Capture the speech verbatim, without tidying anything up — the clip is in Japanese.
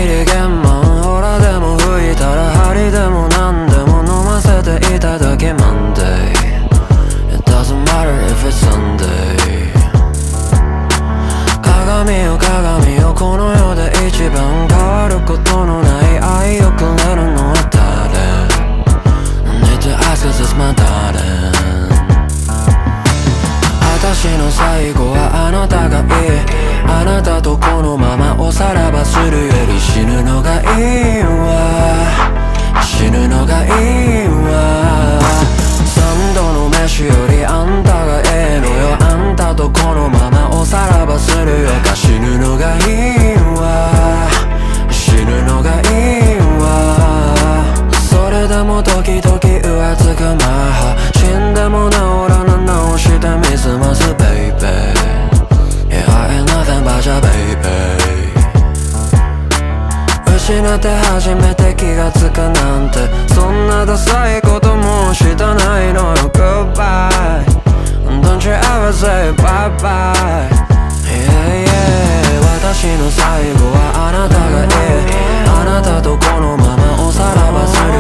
り玄満ほらでも吹いたら針でも何でも飲ませていただけ Monday It doesn't matter if it's Sunday 鏡よ鏡よこの世で一番変わることのない愛をくれるのは誰 Need to ask cause it's my darling 私の最後はあなたがいいあなたとこのままおさらばするより死ぬのがいいわ死ぬのがいいわ三度の飯よりあんたがええのよあんたとこのままおさらばするよか死ぬのがいいわ死ぬのがいいわそれでも時々浮つくマハ死んでも治らな直してみすます baby Yeah I ain't nothing but your baby 失って初めて気がつくなんてそんなダサいこともしたないのよ Goodbye Don't you ever say bye bye Yeah yeah 私の最後はあなたがいいあなたとこのままおさらばする